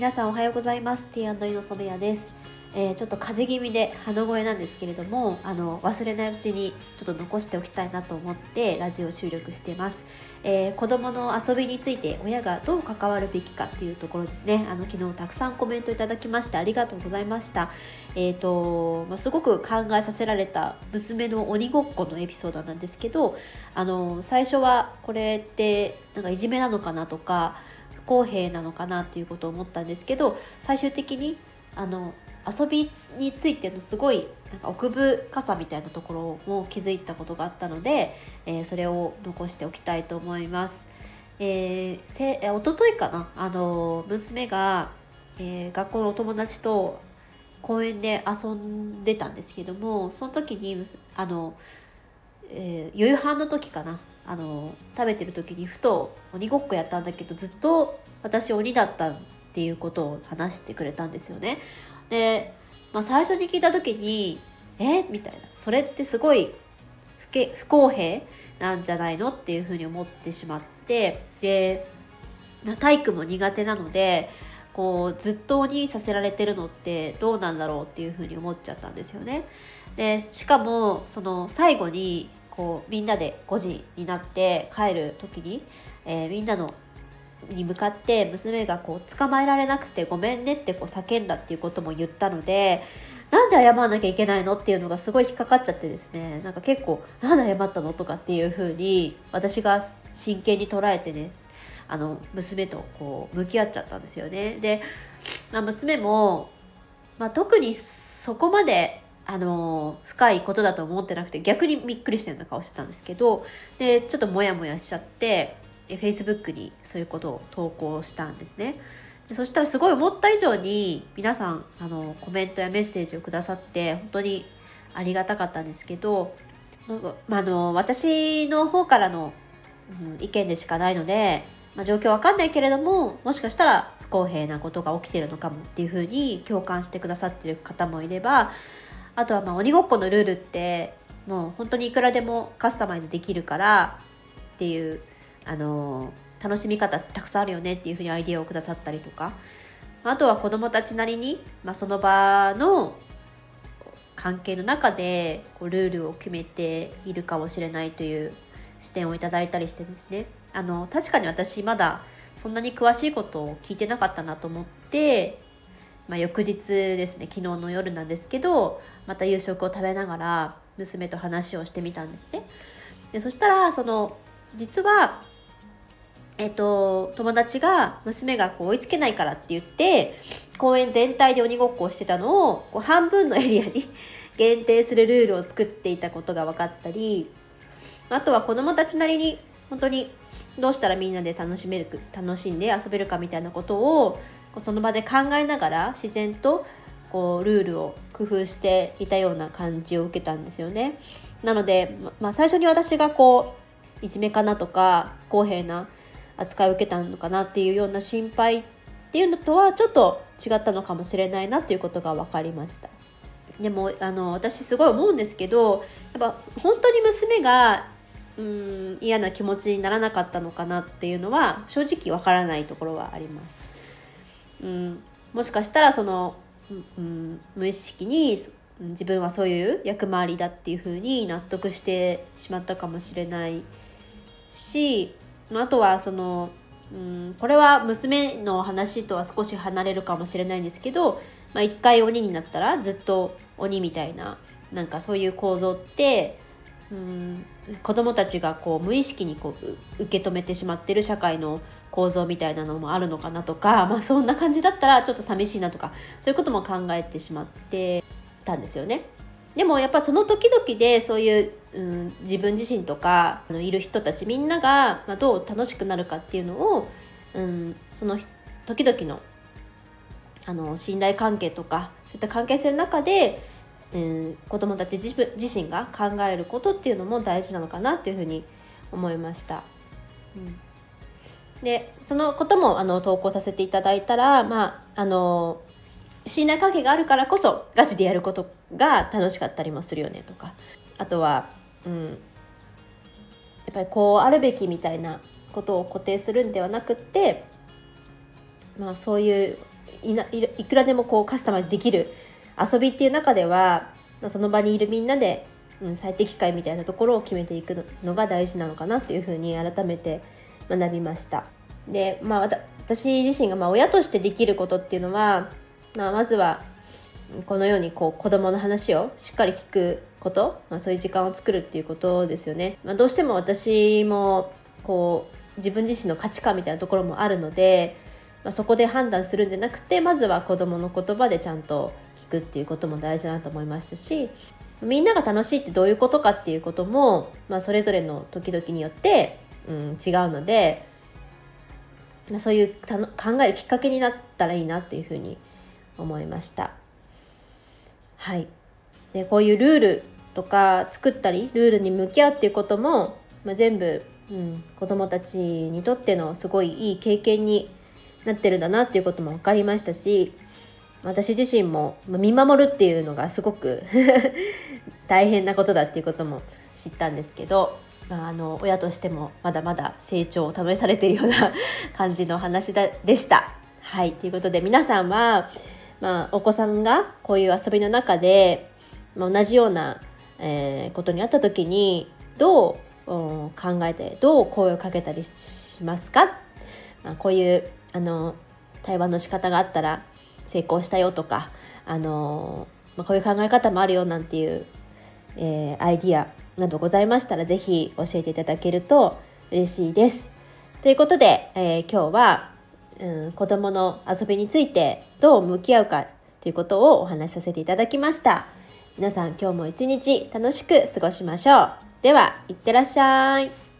皆さんおはようございます。T&E の染谷です。ちょっと風邪気味で鼻声なんですけれども、忘れないうちにちょっと残しておきたいなと思ってラジオ収録しています。子供の遊びについて親がどう関わるべきかっていうところですね。昨日たくさんコメントいただきましてありがとうございました。すごく考えさせられた娘の鬼ごっこのエピソードなんですけど、最初はこれってなんかいじめなのかなとか不公平なのかなっていうことを思ったんですけど、最終的に遊びについてのすごいなんか奥深さみたいなところも気づいたことがあったので、それを残しておきたいと思います。一昨日かな、娘が、学校のお友達と公園で遊んでたんですけども、その時に夕飯の時かな、食べてる時にふと鬼ごっこやったんだけどずっと私鬼だったっていうことを話してくれたんですよね。で、最初に聞いた時にみたいな、それってすごい不公平なんじゃないのっていうふうに思ってしまって、で、体育も苦手なのでこうずっと鬼させられてるのってどうなんだろうっていうふうに思っちゃったんですよね。でしかもその最後にこうみんなで5時になって帰る時に、みんなに向かって娘がこう捕まえられなくてごめんねってこう叫んだっていうことも言ったので、なんで謝らなきゃいけないのっていうのがすごい引っかかっちゃってですね、なんか結構なんで謝ったのとかっていう風に私が真剣に捉えてね、娘とこう向き合っちゃったんですよね。で、娘も、特にそこまで深いことだと思ってなくて、逆にびっくりしたような顔してたんですけど、でちょっとモヤモヤしちゃって、Facebook にそういうことを投稿したんですね。でそしたらすごい思った以上に皆さんコメントやメッセージをくださって本当にありがたかったんですけど、私の方からの、意見でしかないので、状況わかんないけれども、もしかしたら不公平なことが起きているのかもっていうふうに共感してくださっている方もいれば、あとは鬼ごっこのルールってもう本当にいくらでもカスタマイズできるからっていう楽しみ方たくさんあるよねっていうふうにアイディアをくださったりとか、あとは子どもたちなりに、その場の関係の中でこうルールを決めているかもしれないという視点をいただいたりしてですね、確かに私まだそんなに詳しいことを聞いてなかったなと思って、翌日ですね、昨日の夜なんですけど、また夕食を食べながら娘と話をしてみたんですね。でそしたら実は友達が娘がこう追いつけないからって言って公園全体で鬼ごっこをしてたのをこう半分のエリアに限定するルールを作っていたことが分かったり、あとは子どもたちなりに本当にどうしたらみんなで楽しんで遊べるかみたいなことをその場で考えながら自然とこうルールを工夫していたような感じを受けたんですよね。なので、最初に私がこういじめかなとか不公平な扱いを受けたのかなっていうような心配っていうのとはちょっと違ったのかもしれないなっていうことが分かりました。でも私すごい思うんですけど、やっぱ本当に娘が嫌な気持ちにならなかったのかなっていうのは正直わからないところはあります。もしかしたら無意識に自分はそういう役回りだっていう風に納得してしまったかもしれないし、あとはこれは娘の話とは少し離れるかもしれないんですけど、一回鬼になったらずっと鬼みたいな、なんかそういう構造って子どもたちがこう無意識にこう受け止めてしまっている社会の構造みたいなのもあるのかなとか、そんな感じだったらちょっと寂しいなとか、そういうことも考えてしまってたんですよね。でもやっぱその時々でそういう、自分自身とかいる人たちみんなが、どう楽しくなるかっていうのを、その時々の信頼関係とかそういった関係性の中で、子どもたち自身が考えることっていうのも大事なのかなっていうふうに思いました。でそのことも投稿させていただいたら、信頼関係があるからこそガチでやることが楽しかったりもするよねとか、あとは、やっぱりこうあるべきみたいなことを固定するんではなくって、そういういくらでもこうカスタマイズできる遊びっていう中では、その場にいるみんなで、最適解みたいなところを決めていくのが大事なのかなっていうふうに改めて学びました。で、私自身が親としてできることっていうのは、まずはこのように子供の話をしっかり聞くこと、そういう時間を作るっていうことですよね。どうしても私も自分自身の価値観みたいなところもあるので、そこで判断するんじゃなくて、まずは子供の言葉でちゃんと聞くっていうことも大事だなと思いましたし、みんなが楽しいってどういうことかっていうことも、それぞれの時々によって、違うので、そういう考えるきっかけになったらいいなっていうふうに思いました。はい。で、こういうルールとか作ったり、ルールに向き合うっていうことも、全部、子供たちにとってのすごいいい経験になってるんだなっていうことも分かりましたし、私自身も見守るっていうのがすごく大変なことだっていうことも知ったんですけど、親としてもまだまだ成長を試されているような感じの話でした。はい、ということで皆さんは、お子さんがこういう遊びの中で、同じような、ことにあった時にどう考えて、どう声をかけたりしますか？こういう対話の仕方があったら成功したよとか、こういう考え方もあるよなんていう、アイディアなどございましたら、ぜひ教えていただけると嬉しいです。ということで、今日は、子どもの遊びについてどう向き合うかということをお話しさせていただきました。皆さん今日も一日楽しく過ごしましょう。では、いってらっしゃい。